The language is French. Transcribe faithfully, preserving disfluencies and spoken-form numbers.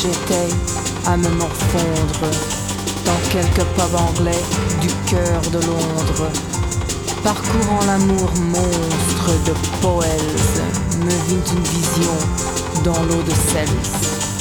j'étais à me morfondre dans quelques pubs anglais du cœur de Londres. Parcourant l'amour monstre de Powell's, me vint une vision dans l'eau de Cels.